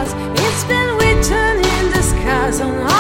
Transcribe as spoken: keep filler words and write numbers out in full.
stars. It's been written in the skies on